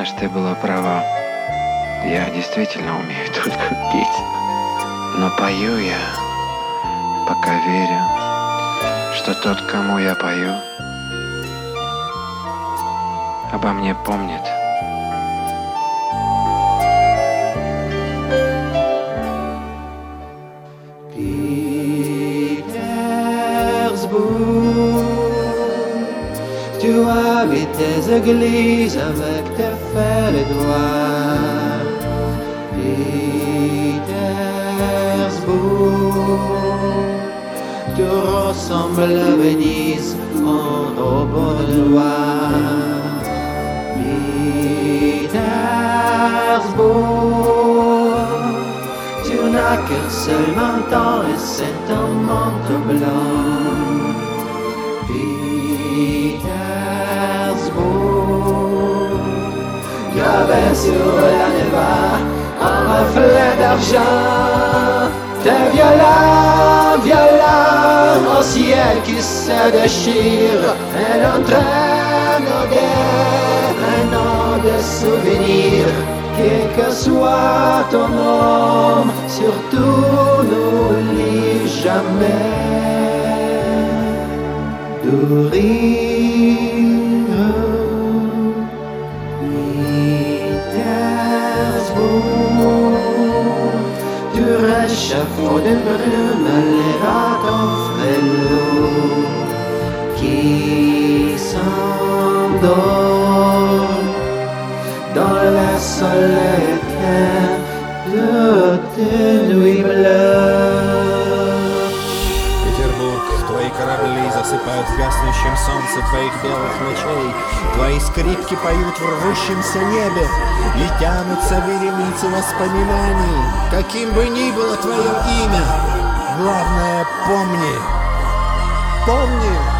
знаешь, ты была права. Я действительно умею только петь. Но пою я, пока верю, что тот, кому я пою, обо мне помнит. Tu habites tes églises avec tes fers et doigts. Pétersbourg, tu ressembles à Venise en robe de loi. Pétersbourg, tu n'as qu'un seul menton et c'est un manteau blanc. Gravé sur la neva, un reflet d'argent. T'es violent, violent, au ciel qui se déchire. Elle entraîne un nom de souvenir. Quel que soit ton nom, surtout n'oublie jamais de rire. Tu réchauffes de brume les raton-frelot qui s'endort dans le soleil éteint de tes nuits bleues. Петербург, твои корабли засыпают в гаснущем солнце твоих белых ночей. Твои скрипки поют в рвущемся небе, и тянутся вереницы воспоминаний. Каким бы ни было твое имя, главное помни, помни.